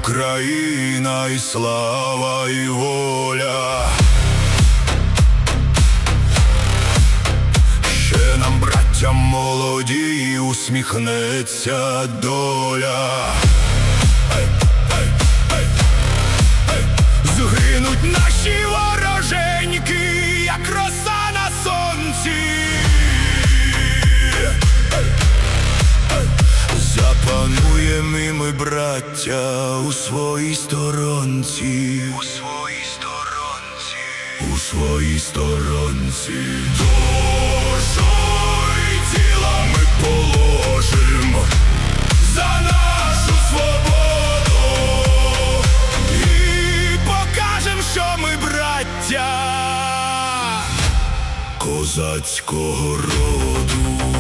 Україна і слава, і воля. Ще нам, браття молоді, усміхнеться доля. Згинуть наші вороженьки, як роса на сонці. Запануємо і ми, браття, у своїй сторонці. У своїй сторонці. У своїй сторонці. Душу і тіло ми положим за нашу свободу і покажем, що ми браття козацького роду.